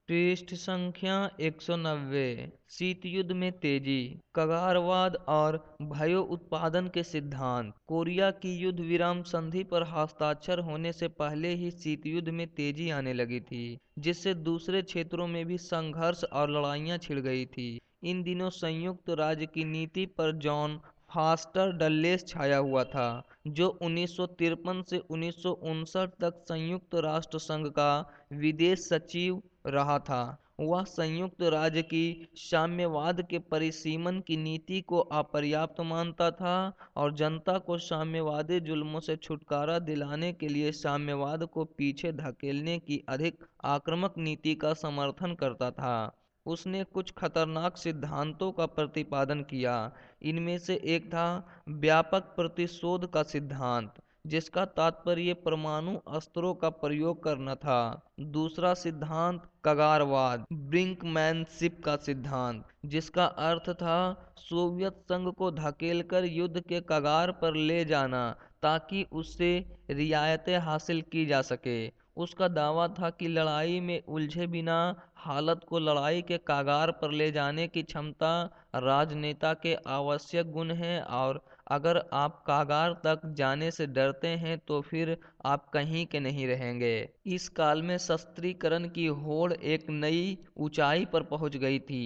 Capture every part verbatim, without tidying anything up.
पृष्ठ संख्या एक सौ नब्बे। शीत युद्ध में तेजी, कगारवाद और भयोत्पादन के सिद्धांत। कोरिया की युद्ध विराम संधि पर हस्ताक्षर होने से पहले ही शीत युद्ध में तेजी आने लगी थी, जिससे दूसरे क्षेत्रों में भी संघर्ष और लड़ाइयां छिड़ गई थी। इन दिनों संयुक्त राज्य की नीति पर जॉन फास्टर डल्लेस छाया हुआ था, जो उन्नीस सौ तिरपन से उन्नीस सौ उनसठ तक संयुक्त राष्ट्र संघ का विदेश सचिव रहा था। वह संयुक्त राज्य की साम्यवाद के परिसीमन की नीति को अपर्याप्त मानता था और जनता को साम्यवादी जुल्मों से छुटकारा दिलाने के लिए साम्यवाद को पीछे धकेलने की अधिक आक्रामक नीति का समर्थन करता था। उसने कुछ खतरनाक सिद्धांतों का प्रतिपादन किया। इनमें से एक था व्यापक प्रतिशोध का सिद्धांत, जिसका तात्पर्य परमाणु अस्त्रों का प्रयोग करना था। दूसरा सिद्धांत कगारवाद, ब्रिंकमैनशिप का सिद्धांत, जिसका अर्थ था सोवियत संघ को धकेलकर युद्ध के कगार पर ले जाना ताकि उससे रियायतें हासिल की जा सके। उसका दावा था कि लड़ाई में उलझे बिना हालत को लड़ाई के कगार पर ले जाने की क्षमता राजनेता के आवश्यक गुण है, और अगर आप कगार तक जाने से डरते हैं तो फिर आप कहीं के नहीं रहेंगे। इस काल में शस्त्रीकरण की होड़ एक नई ऊंचाई पर पहुंच गई थी।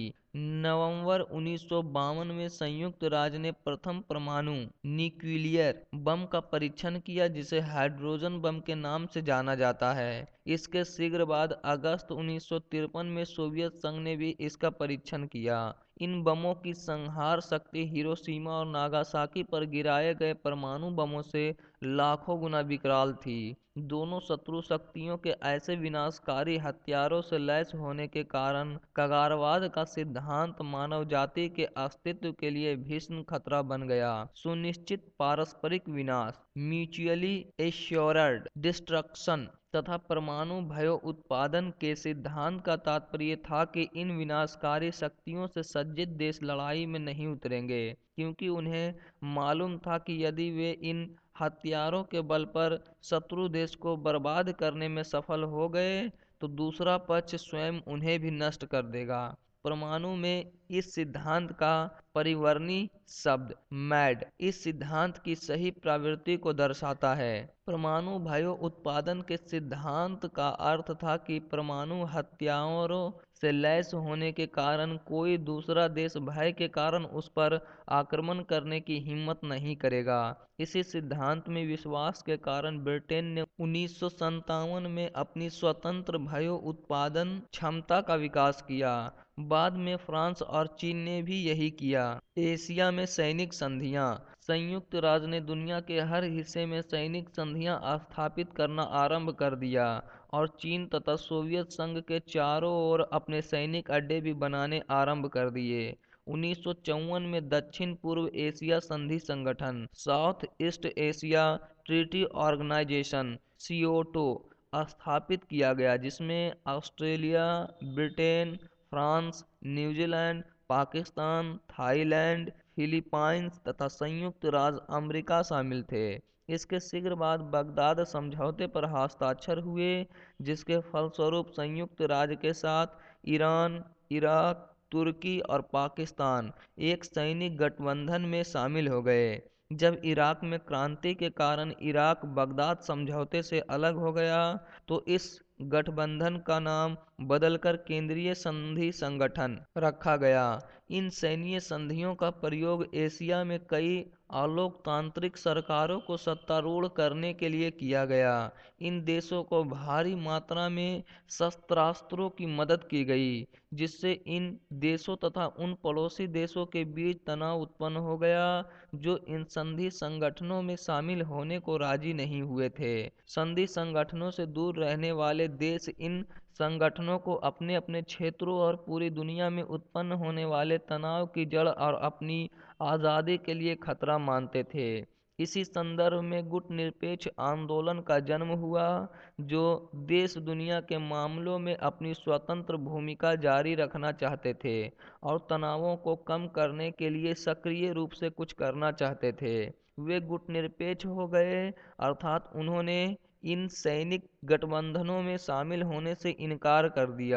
नवंबर उन्नीस सौ बावन में संयुक्त राज्य ने प्रथम परमाणु न्यूक्लियर बम का परीक्षण किया, जिसे हाइड्रोजन बम के नाम से जाना जाता है। इसके शीघ्र बाद अगस्त उन्नीस सौ तिरपन में सोवियत संघ ने भी इसका परीक्षण किया। इन बमों की संहार शक्ति हिरोशिमा और नागासाकी पर गिराए गए परमाणु बमों से लाखों गुना विकराल थी। दोनों शत्रु शक्तियों के ऐसे विनाशकारी हथियारों से लैस होने के कारण कगारवाद का सिद्धांत मानव जाति के अस्तित्व के लिए भीषण खतरा बन गया। सुनिश्चित पारस्परिक विनाश, म्यूचुअली एश्योर्ड डिस्ट्रक्शन तथा परमाणु भयोत्पादन के सिद्धांत का तात्पर्य था कि इन विनाशकारी शक्तियों से सज्जित देश लड़ाई में नहीं उतरेंगे, क्योंकि उन्हें मालूम था कि यदि वे इन हथियारों के बल पर शत्रु देश को बर्बाद करने में सफल हो गए तो दूसरा पक्ष स्वयं उन्हें भी नष्ट कर देगा। परमाणु में इस सिद्धांत का परिवर्णी शब्द मैड इस सिद्धांत की सही प्रवृत्ति को दर्शाता है। परमाणु भयोत्पादन के सिद्धांत का अर्थ था कि परमाणु हथियारों से लैस होने के कारण कोई दूसरा देश भय के कारण उस पर आक्रमण करने की हिम्मत नहीं करेगा। इसी सिद्धांत में विश्वास के कारण ब्रिटेन ने उन्नीस सौ सत्तावन में अपनी स्वतंत्र भयोत्पादन क्षमता का विकास किया। बाद में फ्रांस और चीन ने भी यही किया। एशिया में सैनिक संधियां। संयुक्त राज्य ने दुनिया के हर हिस्से में सैनिक संधियां स्थापित करना आरंभ कर दिया और चीन तथा सोवियत संघ के चारों ओर अपने सैनिक अड्डे भी बनाने आरंभ कर दिए। उन्नीस सौ चौवन में दक्षिण पूर्व एशिया संधि संगठन, South East Asia Treaty Organisation SEATO स्थापित किया गया, जिसमें Australia, Britain, France, New Zealand, Pakistan, Thailand, Philippines तथा संयुक्त राज्य अमेरिका शामिल थे। इसके शीघ्र बाद बगदाद समझौते पर हस्ताक्षर हुए, जिसके फलस्वरूप संयुक्त राज्य के साथ ईरान, इराक, तुर्की और पाकिस्तान एक सैनिक गठबंधन में शामिल हो गए। जब इराक में क्रांति के कारण इराक बगदाद समझौते से अलग हो गया तो इस गठबंधन का नाम बदलकर केंद्रीय संधि संगठन रखा गया। इन सैन्य संधियों का प्रयोग एशिया में कई अलोकतांत्रिक सरकारों को सत्तारूढ़ करने के लिए किया गया। इन देशों को भारी मात्रा में शस्त्रास्त्रों की मदद की गई, जिससे इन देशों तथा उन पड़ोसी देशों के बीच तनाव उत्पन्न हो गया जो इन संधि संगठनों में शामिल होने को राजी नहीं हुए थे। संधि संगठनों से दूर रहने वाले देश इन संगठनों को अपने अपने क्षेत्रों और पूरी दुनिया में उत्पन्न होने वाले तनाव की जड़ और अपनी आज़ादी के लिए खतरा मानते थे। इसी संदर्भ में गुटनिरपेक्ष आंदोलन का जन्म हुआ, जो देश दुनिया के मामलों में अपनी स्वतंत्र भूमिका जारी रखना चाहते थे और तनावों को कम करने के लिए सक्रिय रूप से कुछ करना चाहते थे। वे गुटनिरपेक्ष हो गए, अर्थात उन्होंने इन सैनिक गठबंधनों में शामिल होने से इनकार कर दिया।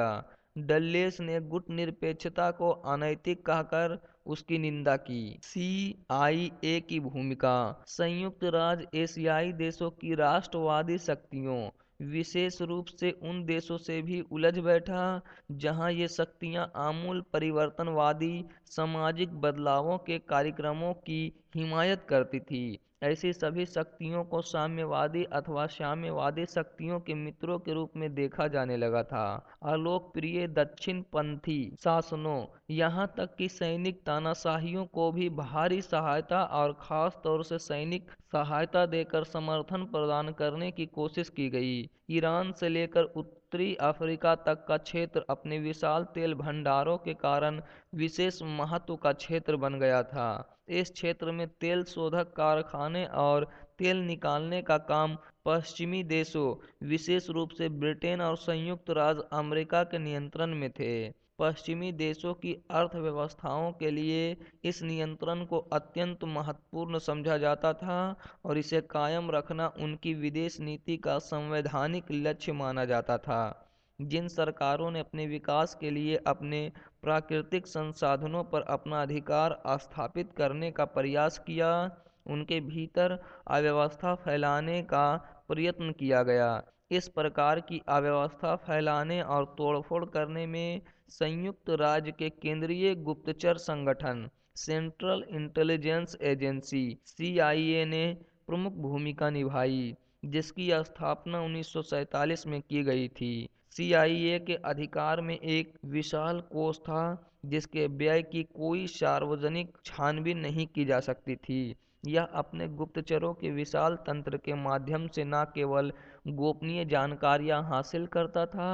डल्लेस ने गुटनिरपेक्षता को अनैतिक कहकर उसकी निंदा की। सी आई ए की भूमिका। संयुक्त राज्य एशियाई देशों की राष्ट्रवादी शक्तियों, विशेष रूप से उन देशों से भी उलझ बैठा जहां ये शक्तियां आमूल परिवर्तनवादी सामाजिक बदलावों के कार्यक्रमों की हिमायत करती थी। ऐसी सभी शक्तियों को साम्यवादी अथवा साम्यवादी शक्तियों के मित्रों के रूप में देखा जाने लगा था। अलोकप्रिय दक्षिणपंथी शासनों, यहाँ तक कि सैनिक तानाशाहियों को भी भारी सहायता और खास तौर से सैनिक सहायता देकर समर्थन प्रदान करने की कोशिश की गई। ईरान से लेकर उत्तरी अफ्रीका तक का क्षेत्र अपने विशाल तेल भंडारों के कारण विशेष महत्व का क्षेत्र बन गया था। इस क्षेत्र में तेल शोधक कारखाने और तेल निकालने का काम पश्चिमी देशों, विशेष रूप से ब्रिटेन और संयुक्त राज्य अमेरिका के नियंत्रण में थे। पश्चिमी देशों की अर्थव्यवस्थाओं के लिए इस नियंत्रण को अत्यंत महत्वपूर्ण समझा जाता था और इसे कायम रखना उनकी विदेश नीति का संवैधानिक लक्ष्य माना जाता था। जिन सरकारों ने अपने विकास के लिए अपने प्राकृतिक संसाधनों पर अपना अधिकार स्थापित करने का प्रयास किया, उनके भीतर अव्यवस्था फैलाने का प्रयत्न किया गया। इस प्रकार की अव्यवस्था फैलाने और तोड़फोड़ करने में संयुक्त राज्य के केंद्रीय गुप्तचर संगठन Central Intelligence Agency C I A ने प्रमुख भूमिका निभाई, जिसकी स्थापना उन्नीस सौ सैंतालीस में की गई थी। सी आई ए के अधिकार में एक विशाल कोष था जिसके व्यय की कोई सार्वजनिक छानबीन नहीं की जा सकती थी। यह अपने गुप्तचरों के विशाल तंत्र के माध्यम से न केवल गोपनीय जानकारियां हासिल करता था,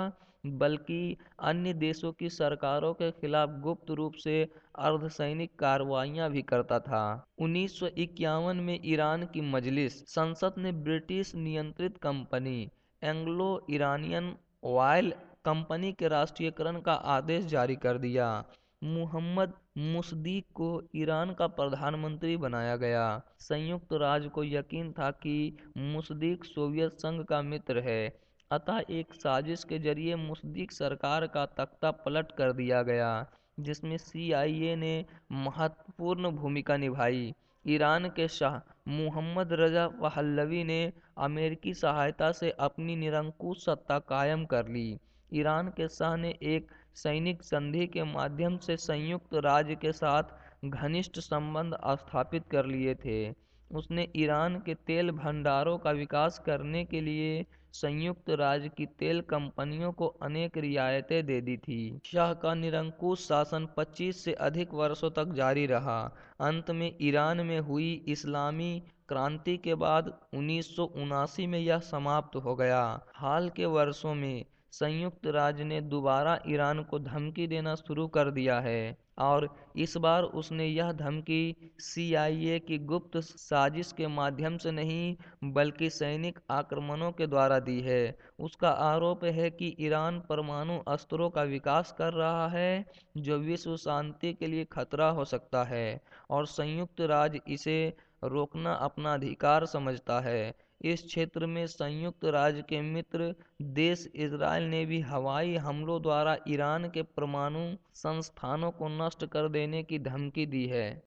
बल्कि अन्य देशों की सरकारों के खिलाफ गुप्त रूप से अर्धसैनिक कार्रवाइयां भी करता था। उन्नीस सौ इक्यावन में ईरान की मजलिस संसद ने ब्रिटिश नियंत्रित company Anglo Iranian Oil Company के राष्ट्रीयकरण का आदेश जारी कर दिया। मुहम्मद मुसद्दीक को ईरान का प्रधानमंत्री बनाया गया। संयुक्त राज्य को यकीन था कि मुसद्दीक सोवियत संघ का मित्र है, अतः एक साजिश के जरिए मुसद्दीक सरकार का तख्ता पलट कर दिया गया, जिसमें सी आई ए ने महत्वपूर्ण भूमिका निभाई। ईरान के शाह मुहम्मद रजा पहलवी ने अमेरिकी सहायता से अपनी निरंकुश सत्ता कायम कर ली। ईरान के शाह ने एक सैनिक संधि के माध्यम से संयुक्त राज्य के साथ घनिष्ठ संबंध स्थापित कर लिए थे। उसने ईरान के तेल भंडारों का विकास करने के लिए संयुक्त राज्य की तेल कंपनियों को अनेक रियायतें दे दी थी। शाह का निरंकुश शासन पच्चीस से अधिक वर्षों तक जारी रहा। अंत में ईरान में हुई इस्लामी क्रांति के बाद उन्नीस सौ उनासी में यह समाप्त हो गया। हाल के वर्षों में संयुक्त राज्य ने दोबारा ईरान को धमकी देना शुरू कर दिया है और इस बार उसने यह धमकी सी आई ए की गुप्त साजिश के माध्यम से नहीं बल्कि सैनिक आक्रमणों के द्वारा दी है। उसका आरोप है कि ईरान परमाणु अस्त्रों का विकास कर रहा है जो विश्व शांति के लिए खतरा हो सकता है और संयुक्त राज्य इसे रोकना अपना अधिकार समझता है। इस क्षेत्र में संयुक्त राज्य के मित्र देश इजरायल ने भी हवाई हमलों द्वारा ईरान के परमाणु संस्थानों को नष्ट कर देने की धमकी दी है।